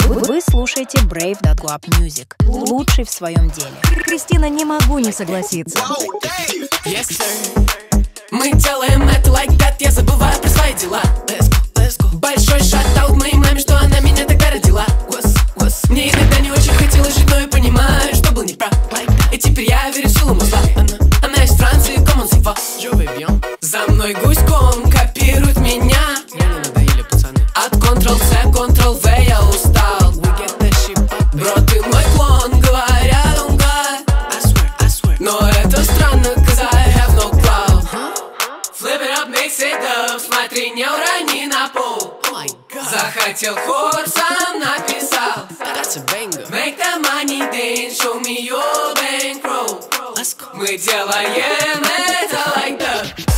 Вы слушаете Brave.Club Music, лучший в своем деле. Кристина, не могу не согласиться. Yes, sir. Мы делаем это like that, я забываю про свои дела. Let's go, let's go. Большой шатаут моей маме, что она меня тогда родила. Мне иногда не очень хотелось жить, но я понимаю, что был неправ. И теперь я верю в силу мозга. Она из Франции, comment ça va? Je vais bien. За мной гуськом копируют меня. Мне не надоели пацаны. От Ctrl-C, Ctrl-V я устал. We get that shit back. Бро, ты мой клон, говорят, он God. I swear. Но это странно, cause I have no clout. Flip it up, mix it up. Смотри, не урони на пол. Oh my God. Захотел хор, сам написал. That's a banger. Make the money dance, show me your bankroll. Let's go. Мы делаем это like that.